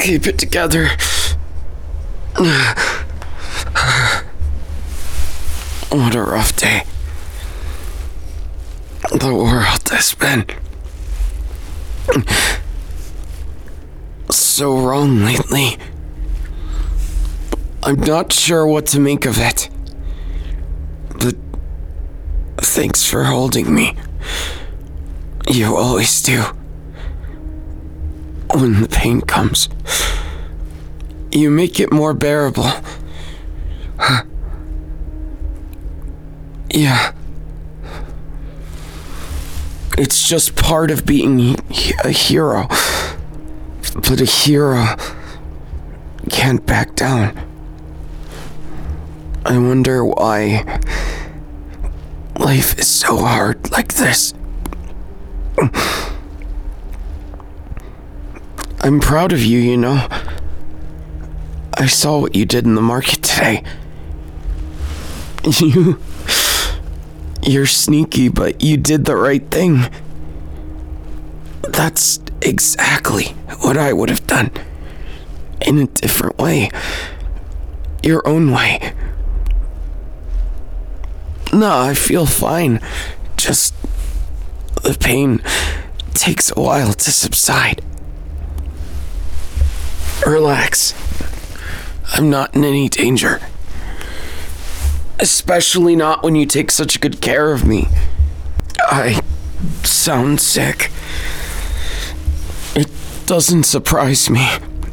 keep it together. What a rough day. The world has been so wrong lately. I'm not sure what to make of it. But thanks for holding me. You always do. When the pain comes, you make it more bearable. Yeah. It's just part of being a hero. But a hero can't back down. I wonder why life is so hard like this. I'm proud of you, you know. I saw what you did in the market today. You're sneaky, but you did the right thing. That's exactly what I would have done. In a different way. Your own way. No, I feel fine. Just the pain takes a while to subside. Relax. I'm not in any danger. Especially not when you take such good care of me. I sound sick. It doesn't surprise me.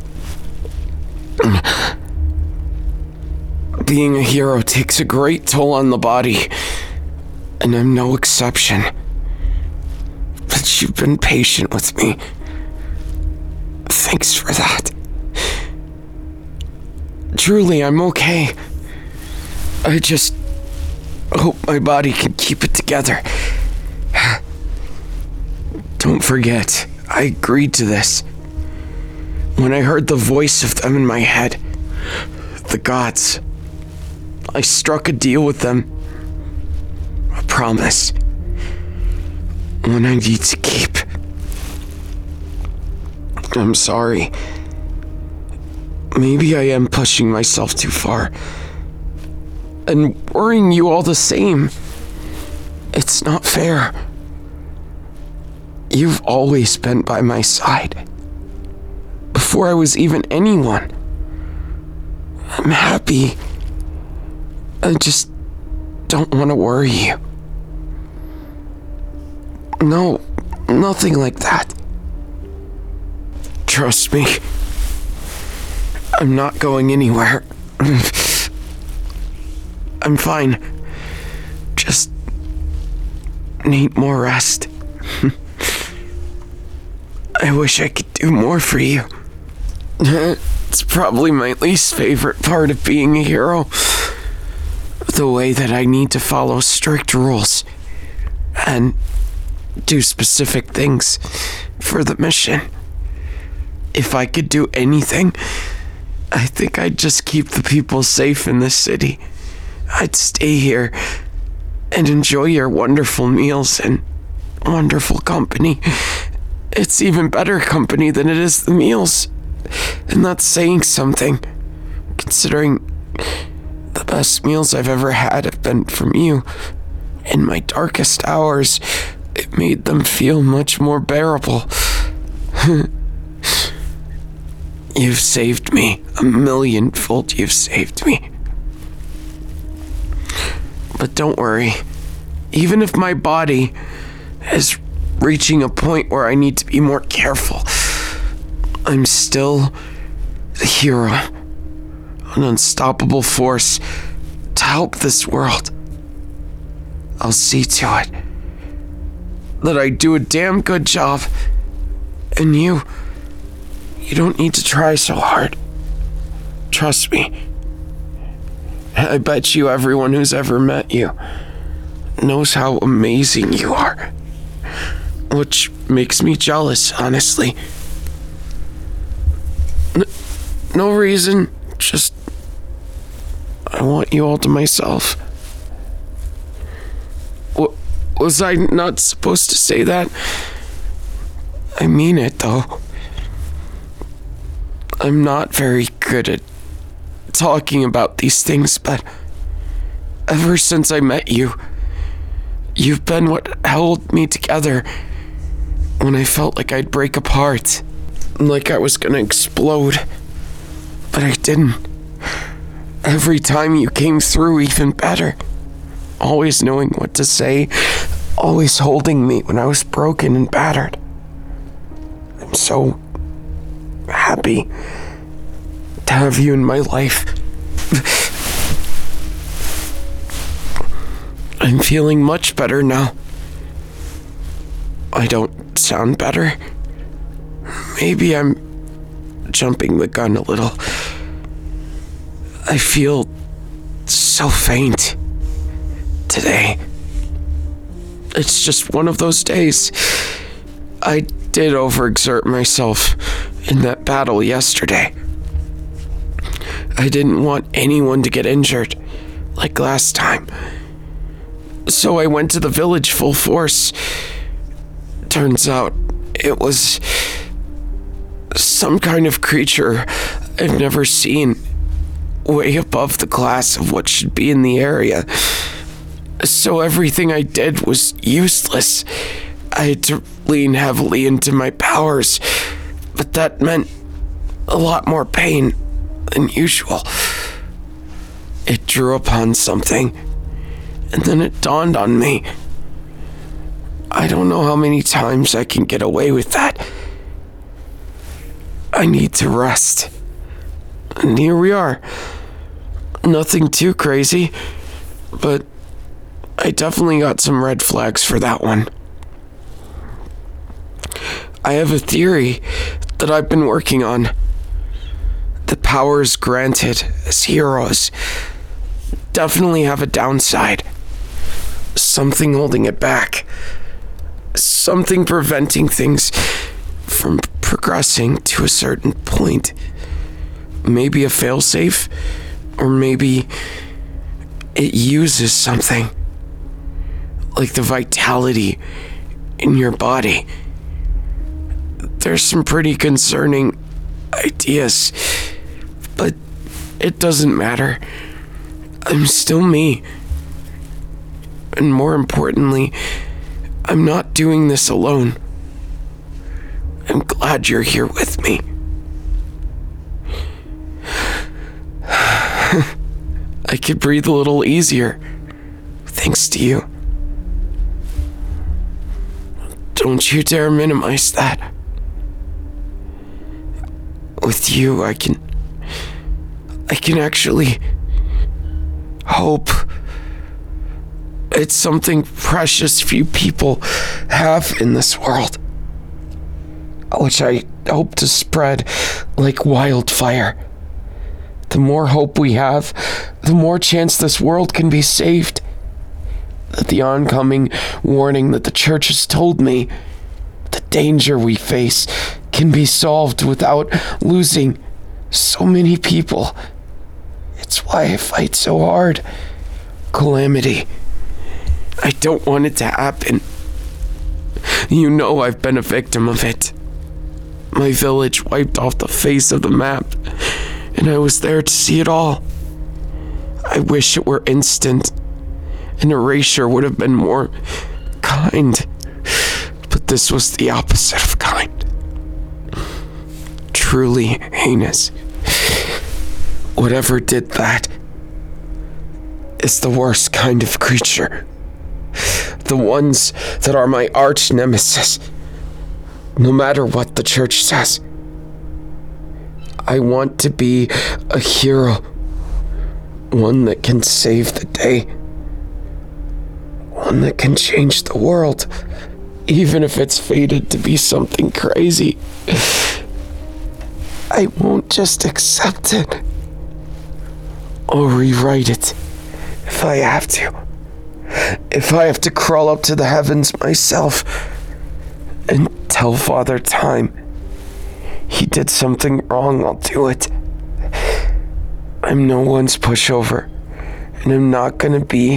Being a hero takes a great toll on the body, and I'm no exception. But you've been patient with me. Thanks for that. Truly, I'm okay. I just hope my body can keep it together. Don't forget, I agreed to this. When I heard the voice of them in my head, the gods, I struck a deal with them. A promise. One I need to keep. I'm sorry. Maybe I am pushing myself too far. And worrying you all the same. It's not fair. You've always been by my side. Before I was even anyone. I'm happy. I just don't want to worry you. No, nothing like that. Trust me. I'm not going anywhere. I'm fine. Just need more rest. I wish I could do more for you. It's probably my least favorite part of being a hero. The way that I need to follow strict rules and do specific things for the mission. If I could do anything, I think I'd just keep the people safe in this city. I'd stay here and enjoy your wonderful meals and wonderful company. It's even better company than it is the meals. And that's saying something, considering the best meals I've ever had have been from you. In my darkest hours, it made them feel much more bearable. You've saved me. 1,000,000-fold you've saved me. But don't worry. Even if my body is reaching a point where I need to be more careful, I'm still the hero. An unstoppable force to help this world. I'll see to it that I do a damn good job. And you don't need to try so hard. Trust me. I bet you everyone who's ever met you knows how amazing you are. Which makes me jealous, honestly. No reason, just I want you all to myself. Was I not supposed to say that? I mean it, though. I'm not very good at talking about these things, but ever since I met you, you've been what held me together when I felt like I'd break apart, like I was gonna explode, but I didn't. Every time you came through, even better. Always knowing what to say, always holding me when I was broken and battered. I'm so happy to have you in my life. I'm feeling much better now. I don't sound better. Maybe I'm jumping the gun a little. I feel so faint today. It's just one of those days. I did overexert myself in that battle yesterday. I didn't want anyone to get injured like last time. So I went to the village full force. Turns out it was some kind of creature I've never seen, way above the class of what should be in the area. So everything I did was useless. I had to lean heavily into my powers, but that meant a lot more pain than usual. It drew upon something, and then it dawned on me. I don't know how many times I can get away with that. I need to rest. And here we are. Nothing too crazy, but I definitely got some red flags for that one. I have a theory that I've been working on. The powers granted as heroes definitely have a downside. Something holding it back. Something preventing things from progressing to a certain point. Maybe a failsafe, or maybe it uses something, like the vitality in your body. There's some pretty concerning ideas, but it doesn't matter. I'm still me. And more importantly, I'm not doing this alone. I'm glad you're here with me. I could breathe a little easier, thanks to you. Don't you dare minimize that. With you, I can actually hope. It's something precious few people have in this world, which I hope to spread like wildfire. The more hope we have, the more chance this world can be saved. That the oncoming warning that the church has told me, the danger we face, can be solved without losing so many people. It's why I fight so hard. Calamity. I don't want it to happen. You know I've been a victim of it. My village wiped off the face of the map, and I was there to see it all. I wish it were instant. An erasure would have been more kind, but this was the opposite of kind. Truly heinous. Whatever did that is the worst kind of creature. The ones that are my arch nemesis. No matter what the church says. I want to be a hero. One that can save the day. One that can change the world. Even if it's fated to be something crazy. I won't just accept it. I'll rewrite it if I have to. If I have to crawl up to the heavens myself and tell Father Time he did something wrong, I'll do it. I'm no one's pushover, and I'm not gonna be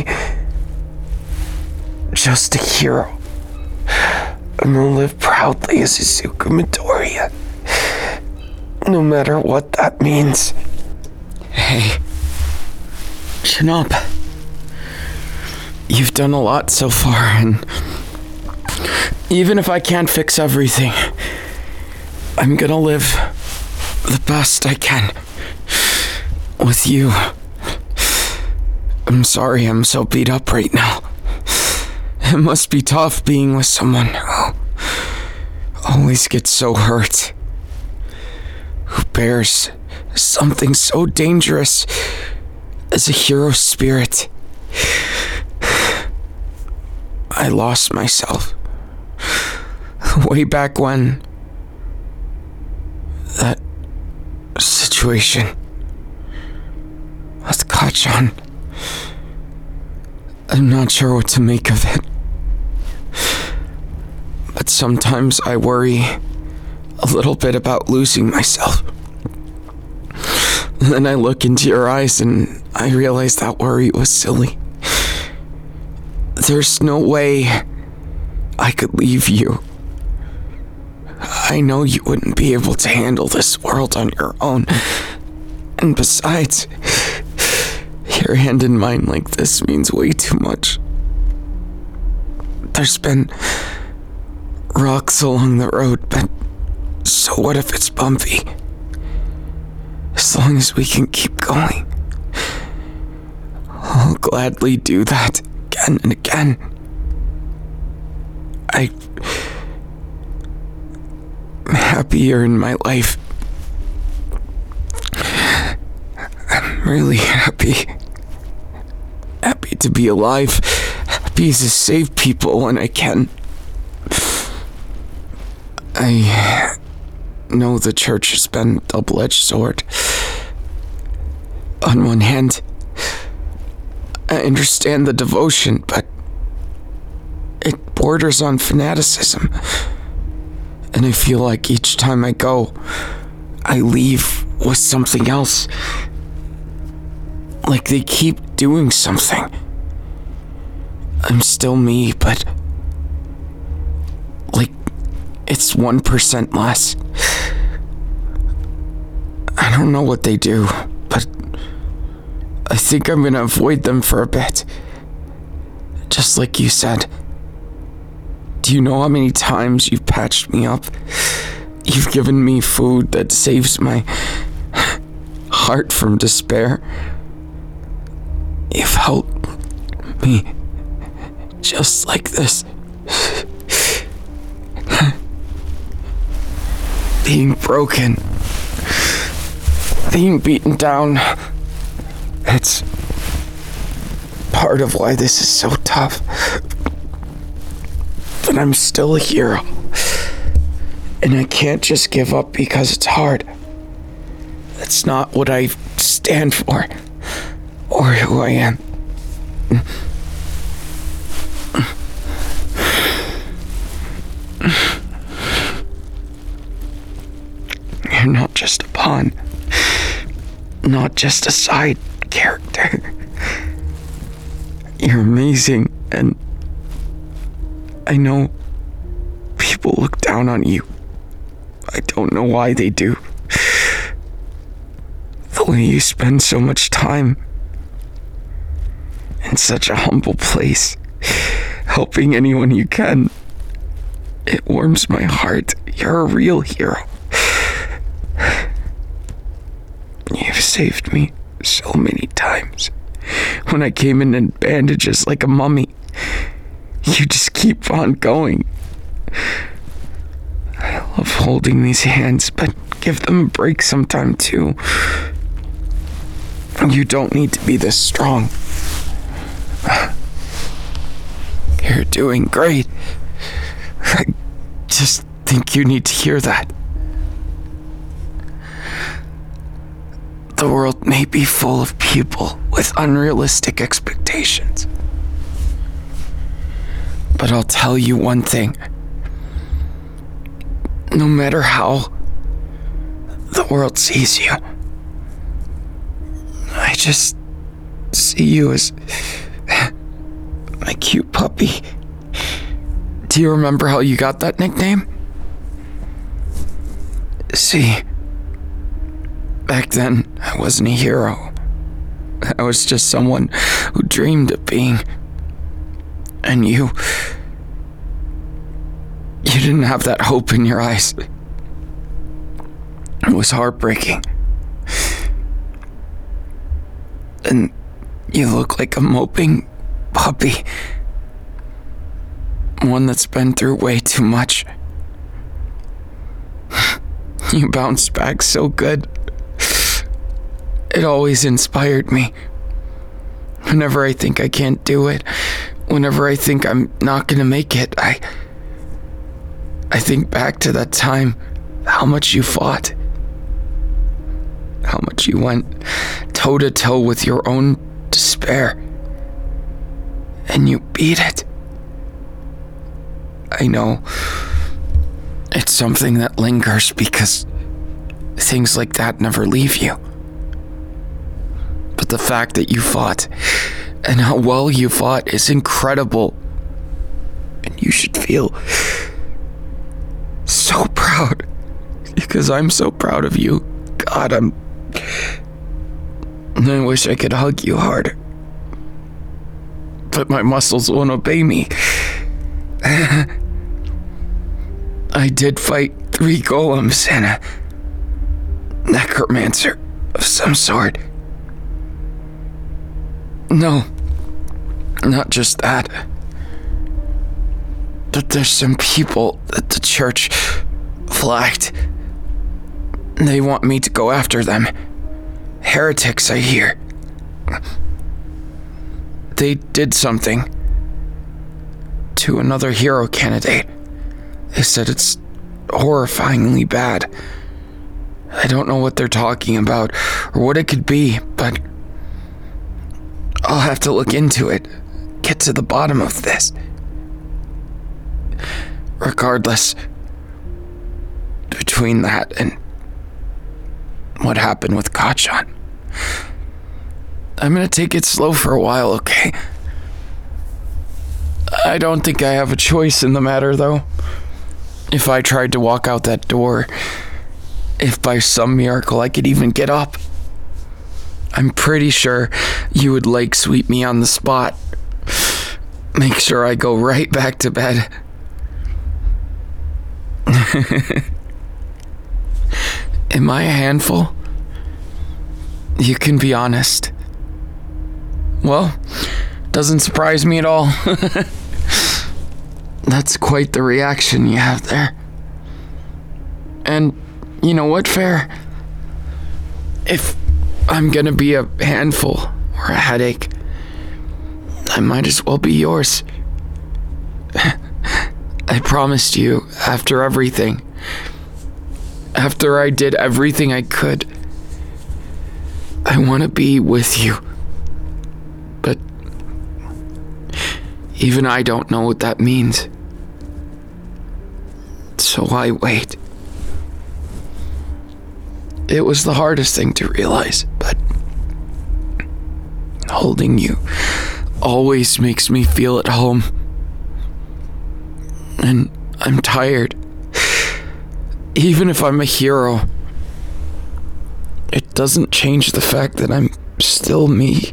just a hero. I'm gonna live proudly as Izuku Midoriya. no matter what that means. Hey, chin up. You've done a lot so far, and even if I can't fix everything, I'm gonna live the best I can with you. I'm sorry I'm so beat up right now. It must be tough being with someone who always gets so hurt, who bears something so dangerous as a hero spirit. I lost myself way back when. That situation with Kachan. I'm not sure what to make of it. But sometimes I worry a little bit about losing myself. And then I look into your eyes and I realize that worry was silly. There's no way I could leave you. I know you wouldn't be able to handle this world on your own. And besides, your hand in mine like this means way too much. There's been rocks along the road, but so what if it's bumpy? As long as we can keep going, I'll gladly do that again and again. I'm happier in my life. I'm really happy. Happy to be alive. Happy to save people when I can. I know the church has been a double-edged sword. On one hand, I understand the devotion, but it borders on fanaticism. And I feel like each time I go, I leave with something else. Like they keep doing something. I'm still me, but like it's 1% less. I don't know what they do, but I think I'm gonna avoid them for a bit. Just like you said. Do you know how many times you've patched me up? You've given me food that saves my heart from despair. You've helped me just like this. Being broken. Being beaten down. It's part of why this is so tough. But I'm still a hero. And I can't just give up because it's hard. That's not what I stand for. Or who I am. You're not just a pawn. Not just a side character. You're amazing, and I know people look down on you. I don't know why they do. The way you spend so much time in such a humble place, helping anyone you can, it warms my heart. You're a real hero. You've saved me so many times. When I came in bandages like a mummy, you just keep on going. I love holding these hands, but give them a break sometime too. You don't need to be this strong. You're doing great. I just think you need to hear that. The world may be full of people with unrealistic expectations. But I'll tell you one thing. No matter how the world sees you, I just see you as my cute puppy. Do you remember how you got that nickname? See, Back then, I wasn't a hero. I was just someone who dreamed of being. And you didn't have that hope in your eyes. It was heartbreaking. And you look like a moping puppy. One that's been through way too much. You bounced back so good. It always inspired me. Whenever I think I can't do it, whenever I think I'm not gonna make it, I think back to that time, how much you fought. How much you went toe to toe with your own despair. And you beat it. I know it's something that lingers because things like that never leave you. But the fact that you fought and how well you fought is incredible. And you should feel so proud because I'm so proud of you. God, I wish I could hug you harder. But my muscles won't obey me. I did fight 3 golems and a necromancer of some sort. No, not just that. But there's some people that the church flagged. They want me to go after them. Heretics, I hear. They did something to another hero candidate. They said it's horrifyingly bad. I don't know what they're talking about or what it could be, but I'll have to look into it, get to the bottom of this. Regardless, between that and what happened with Kachan, I'm gonna take it slow for a while, okay? I don't think I have a choice in the matter, though. If I tried to walk out that door, if by some miracle I could even get up, I'm pretty sure you would leg sweep me on the spot. Make sure I go right back to bed. Am I a handful? You can be honest. Well, doesn't surprise me at all. That's quite the reaction you have there. And you know what, Fair? If I'm gonna be a handful or a headache, I might as well be yours. I promised you, after everything, after I did everything I could, I want to be with you. But even I don't know what that means. So I wait. It was the hardest thing to realize, but holding you always makes me feel at home. And I'm tired. Even if I'm a hero, it doesn't change the fact that I'm still me.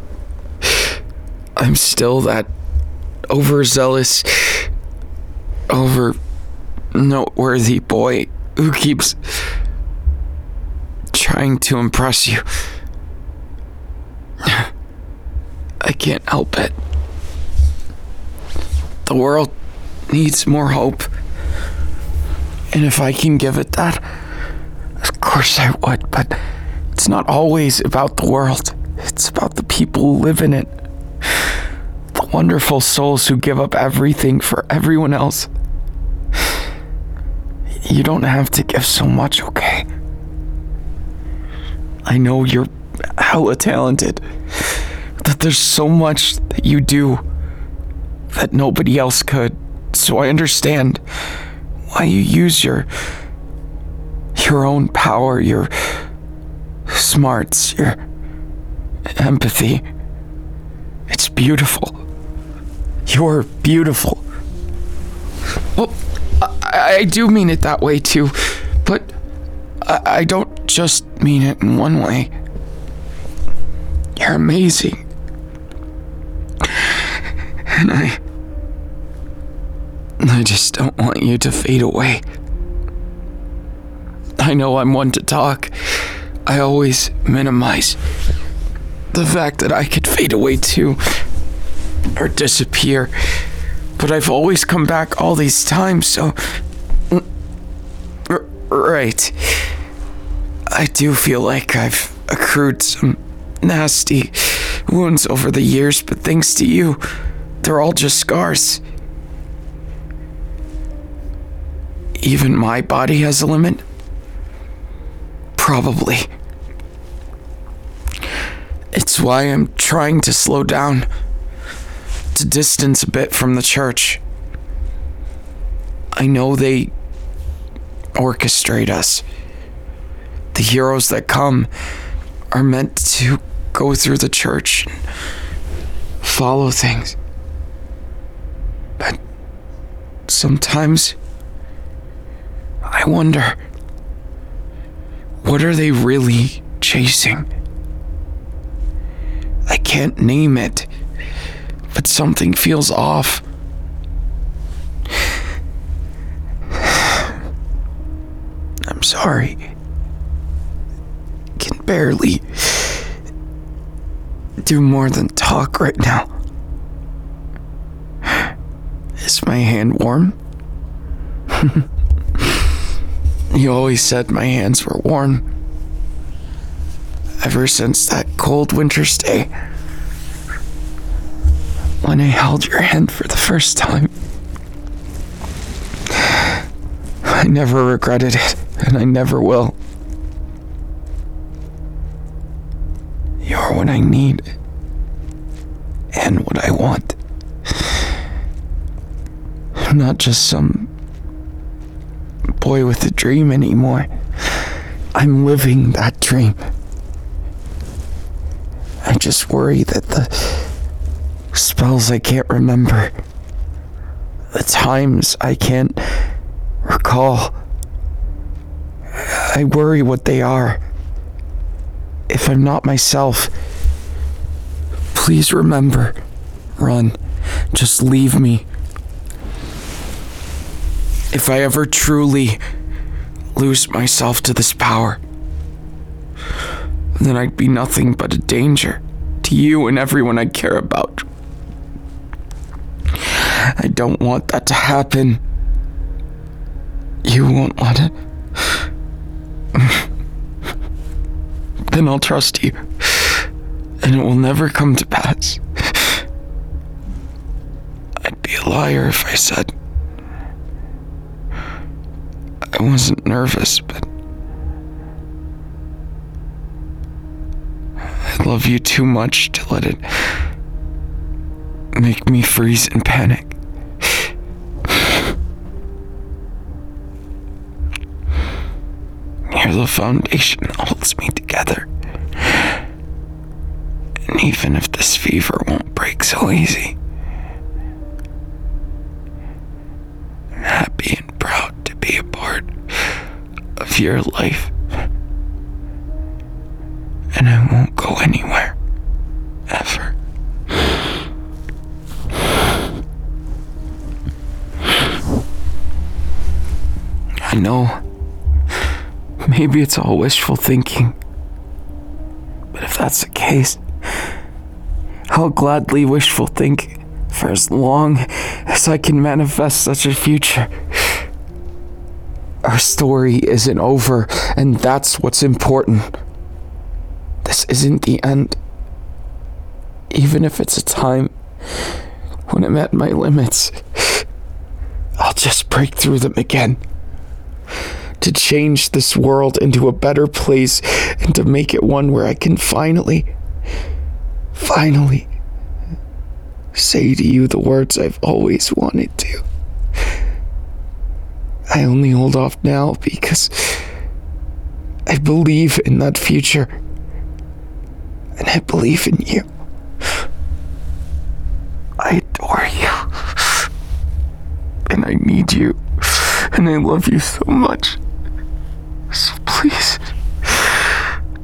I'm still that overzealous, over-noteworthy boy who keeps trying to impress you. I can't help it. The world needs more hope. And if I can give it that, of course I would, but it's not always about the world. It's about the people who live in it. The wonderful souls who give up everything for everyone else. You don't have to give so much, okay? I know you're hella talented, that there's so much that you do that nobody else could, so I understand why you use your own power, your smarts, your empathy. It's beautiful. You're beautiful. Well, I do mean it that way too, but I don't just mean it in one way. You're amazing. And I just don't want you to fade away. I know I'm one to talk. I always minimize the fact that I could fade away too, or disappear. But I've always come back all these times, so... Right. I do feel like I've accrued some nasty wounds over the years, but thanks to you, they're all just scars. Even my body has a limit? Probably. It's why I'm trying to slow down, to distance a bit from the church. I know they orchestrate us. The heroes that come are meant to go through the church and follow things. But sometimes I wonder, what are they really chasing? I can't name it, but something feels off. I'm sorry. Can barely do more than talk right now. Is my hand warm? You always said my hands were warm. Ever since that cold winter's day, when I held your hand for the first time. I never regretted it, and I never will. You're what I need, and what I want. I'm not just some boy with a dream anymore. I'm living that dream. I just worry that the spells I can't remember, the times I can't recall, I worry what they are. If I'm not myself, please remember, run, just leave me. If I ever truly lose myself to this power, then I'd be nothing but a danger to you and everyone I care about. I don't want that to happen. You won't let it? Then I'll trust you, and it will never come to pass. I'd be a liar if I said I wasn't nervous, but I love you too much to let it make me freeze and panic. You're the foundation that holds me together. And even if this fever won't break so easy, I'm happy and proud to be a part of your life. And I won't go anywhere, ever. I know, maybe it's all wishful thinking, but if that's the case, I'll gladly wishful think for as long as I can manifest such a future. Our story isn't over, and that's what's important. This isn't the end. Even if it's a time when I'm at my limits, I'll just break through them again. To change this world into a better place and to make it one where I can finally say to you the words I've always wanted to. I only hold off now because I believe in that future. And I believe in you. I adore you. And I need you. And I love you so much. So please,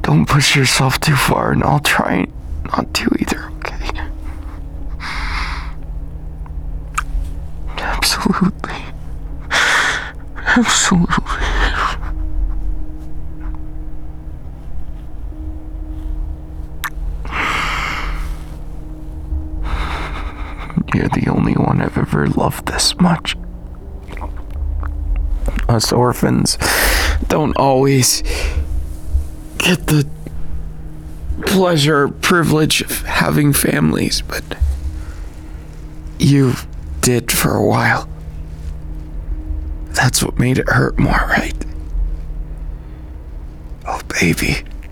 Don't push yourself too far, and I'll try not to either, okay? Absolutely. Absolutely. You're the only one I've ever loved this much. Us orphans don't always get the pleasure or privilege of having families, but you did for a while. That's what made it hurt more, right? Oh, baby.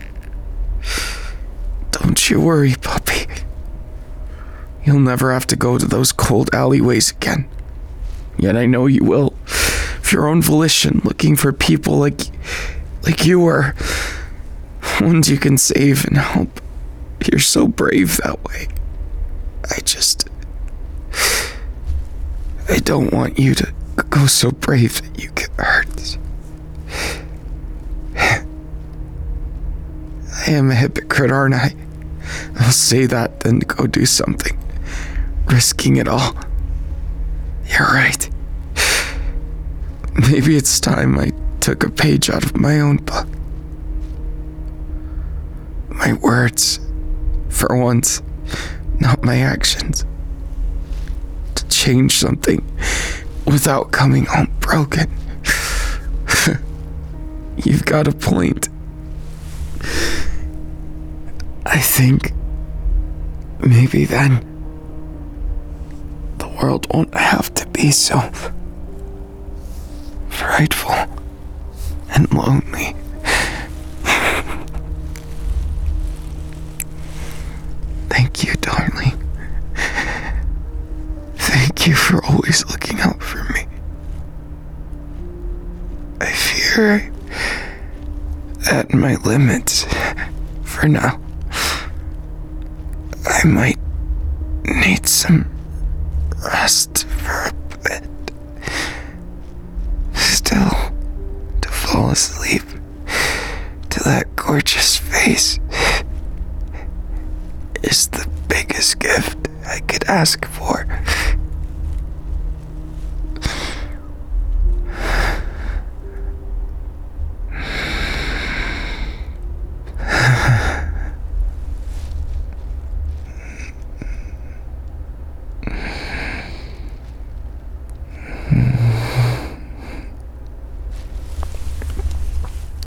Don't you worry, puppy. You'll never have to go to those cold alleyways again. Yet I know you will, of your own volition, looking for people like you were, ones you can save and help. You're so brave that way. I don't want you to go so brave that you get hurt. I am a hypocrite, aren't I? I'll say that, then go do something, risking it all. You're right. Maybe it's time I took a page out of my own book. My words, for once, not my actions. To change something without coming home broken. You've got a point. I think maybe then the world won't have to be so frightful and lonely. Thank you, darling. Thank you for always looking out for me. I fear I'm at my limits for now. I might need some rest for a bit. Still, to fall asleep to that gorgeous face is the biggest gift I could ask for.